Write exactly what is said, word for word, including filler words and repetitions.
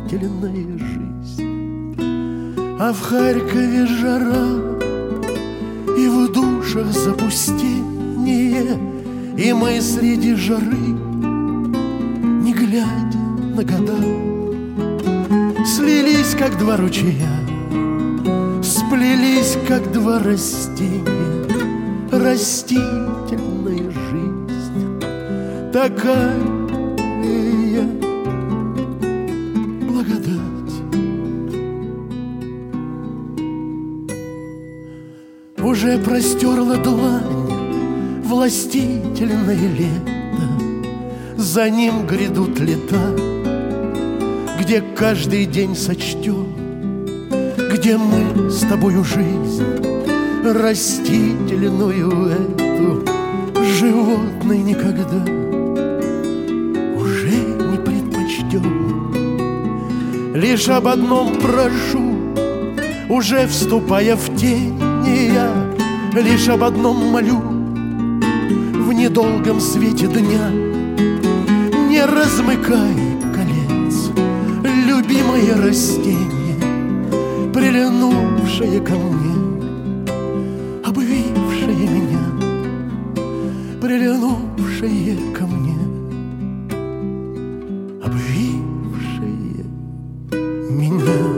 растительная жизнь. А в Харькове жара, и в душах запустение, и мы среди жары, не глядя на года, слились, как два ручья, сплелись, как два растения. Растительная жизнь такая благодать. Уже простерла длань властительное лето, за ним грядут лета, где каждый день сочтем, где мы с тобою жизнь растительную эту животной никогда уже не предпочтем. Лишь об одном прошу, уже вступая в тень, я лишь об одном молю в недолгом свете дня: не размыкай колец, любимое растение, прильнувшее ко мне, обвившее меня, прильнувшее ко мне, обвившее меня.